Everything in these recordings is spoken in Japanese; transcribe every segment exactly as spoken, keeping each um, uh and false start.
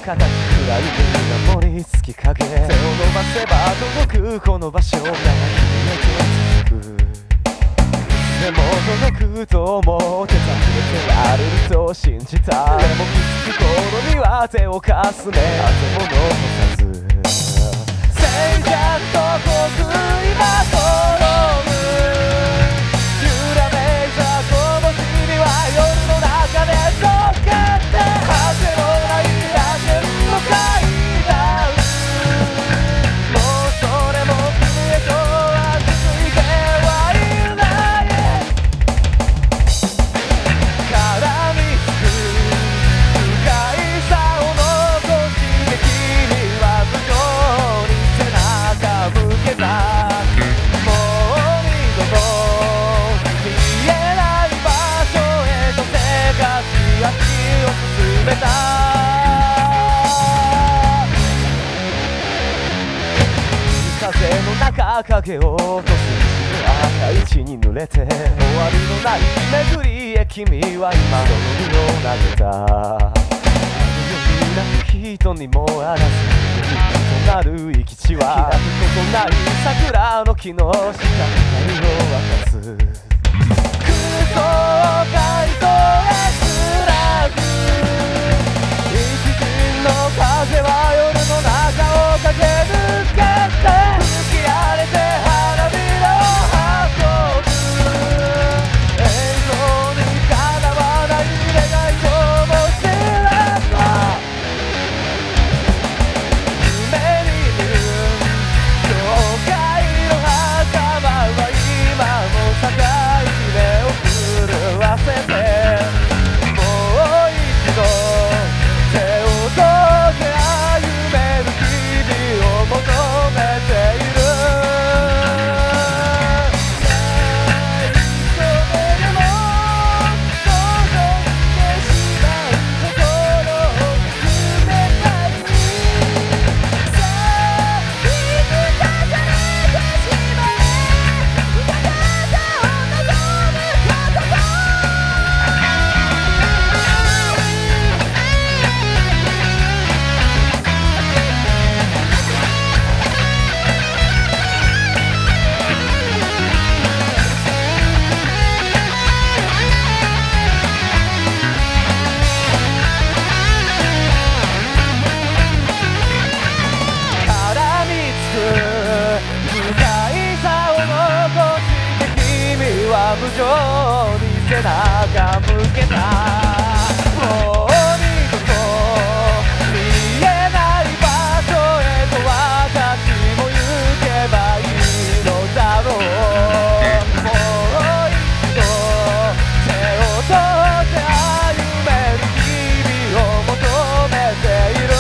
形暗い海が盛り月影手を伸ばせば届くこの場所が消えて続くでも届くと思ってた触れてやれると信じたでも気づく頃には手をかすめ汗も残さず静寂と僕今転ぶ揺らめいたこの日々は夜の中で溶けて果てのない明けの階段もうそれも君へとは気づいてはいない絡みつく不快さを残して君は無情に背中向けたもう二度と見えない場所へと生活足を進めた風の中影を落とす赤い血に濡れて終わりのない巡りへ君は今その身を投げた人にもあらずとなる生き地は開くことない桜の木の下光を渡す空想街灯へつらぐ一陣の風は夜の中を駆け抜けて吹き荒れて花びらを運ぶ映像にかなわない願いとも知らず夢に見る境界の狭間は今も境目を震わせてもう一度手を取って歩める日々を求めているそれでも想像してしまう心を埋めたいさあいつか枯れてしまえ姿を望むことと絡みつく不快さを残して君は無情に背中向けたもう二度と見えない場所へと私も行けばいいのだろうもう一度手を取って歩める日々を求めている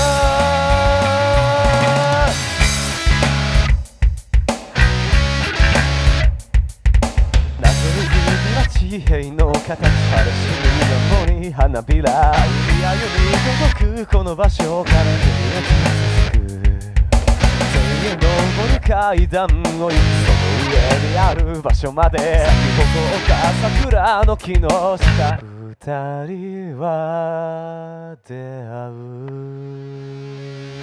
なぜ指は地平の形晴れしみの森花びら歩み歩み届くこの場所から君へと続く千円のる階段を行くその上にある場所まで咲き誇った桜の木の下二人は出会う